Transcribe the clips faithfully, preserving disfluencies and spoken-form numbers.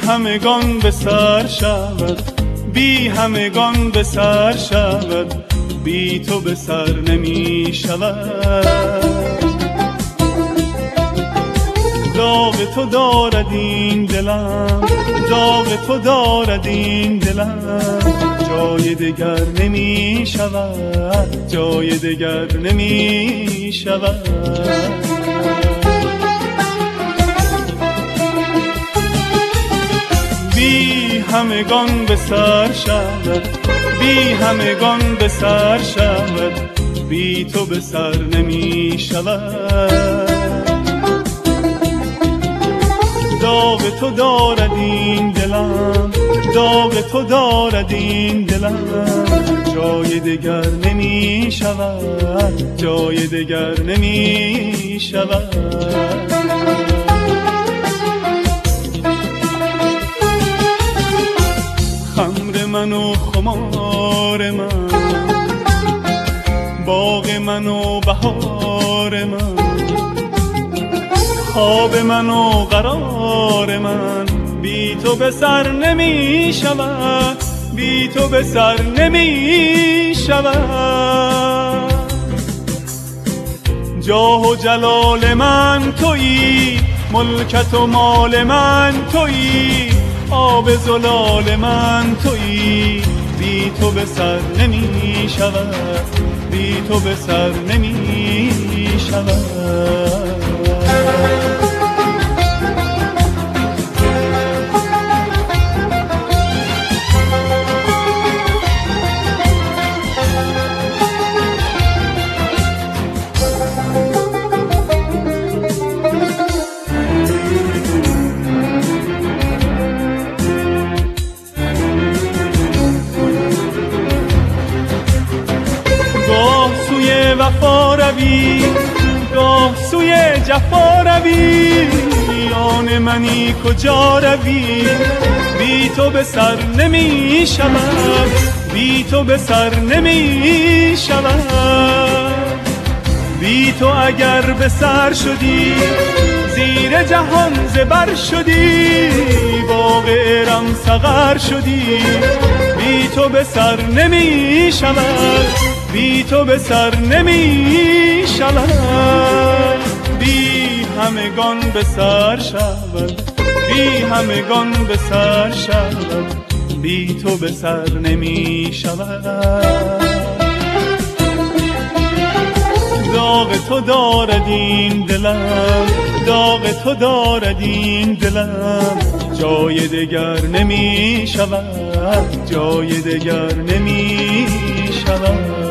همگان به سر شود، بی همگان به سر شود، بی تو به سر نمی شود. داغ تو دارد این دلم، داغ تو دارد این دلم، جای دگر نمی شود، جای دگر نمی شود. بی همگان به سر شود، بی همگان به سر شود، بی تو به سر نمی شود. داغ تو دارد این دلم، داغ تو دارد این دلم، جای دگر نمی شود، جای دگر نمی شود. خمر من و خمار من، باغ من و بهار من، خواب من و قرار من، بی تو به سر نمی شود، بی تو به سر نمی شود. جاه و جلال من تویی، ملکت و مال من تویی، آب زلال من تویی، بی تو به سر نمی شود، بی تو به سر نمی شود. گاه سوی وفا روی، گاه سوی جفا روی، آن منی کجا روی، بی تو به سر نمی شود، بی تو به سر نمی شود. بی تو اگر به سر شدی، زیر جهان زبر شدی، باغ ارم سقر شدی، بی تو به سر نمی شود، بی تو به سر نمی شود. بی همگان به سر شود، بی همگان به سر شود، بی تو به سر نمی شود. داغ تو دارد این دلم، داغ تو دارد این دلم، جای دگر نمی شود، جای دگر نمی شود.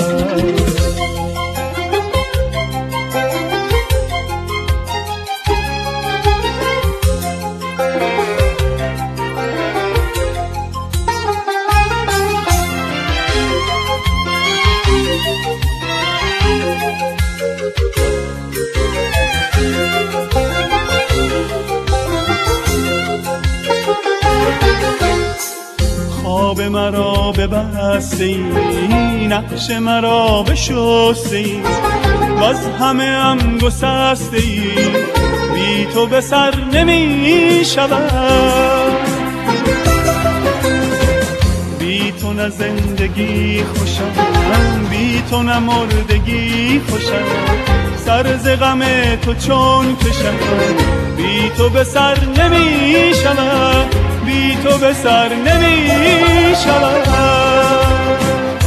خواب مرا ببسته ای، نقش مرا بشسته ای، واز همه هم گسسته ای، بی تو به سر نمی شود. بی تو نه زندگی خوشم، بی تو نه مردگی خوشم، سر ز غم تو چون کشم، بی تو به سر نمی شود، بی تو به سر نمی شود.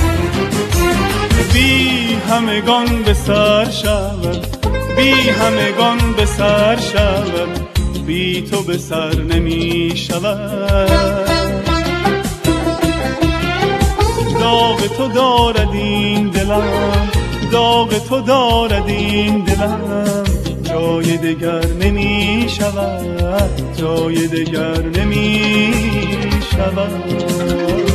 بی همگان به سر شود، بی همگان به سر شود، بی تو به سر نمی شود. داغ تو دارد این دلم، داغ تو دارد این دلم، جای دگر نمی شود، جای دگر نمی شود.